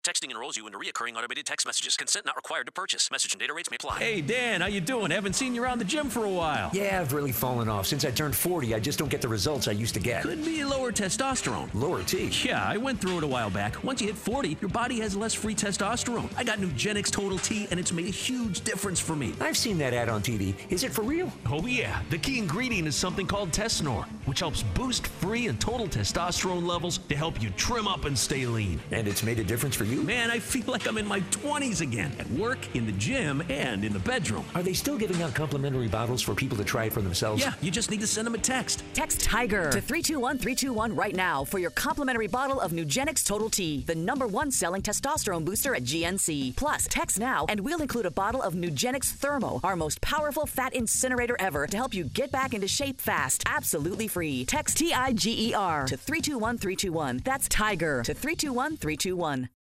Texting enrolls you into recurring automated text messages. Consent not required to purchase. Message and data rates may apply. Hey, Dan, how you doing? Haven't seen you around the gym for a while. Yeah, I've really fallen off. Since I turned 40, I just don't get the results I used to get. Could be lower testosterone. Lower T? Yeah, I went through it a while back. Once you hit 40, your body has less free testosterone. I got Nugenix Total T, and it's made a huge difference for me. I've seen that ad on TV. Is it for real? Oh, yeah. The key ingredient is something called Tesnor, which helps boost free and total testosterone levels to help you trim up and stay lean. And it's made a difference for you? Man, I feel like I'm in my 20s again, at work, in the gym, and in the bedroom. Are they still giving out complimentary bottles for people to try it for themselves? Yeah, you just need to send them a text. Text TIGER to 321-321 right now for your complimentary bottle of Nugenix Total T, the #1 selling testosterone booster at GNC. Plus, text now and we'll include a bottle of Nugenix Thermo, our most powerful fat incinerator ever, to help you get back into shape fast. Absolutely free. Text TIGER to 321-321. That's TIGER to 321-321.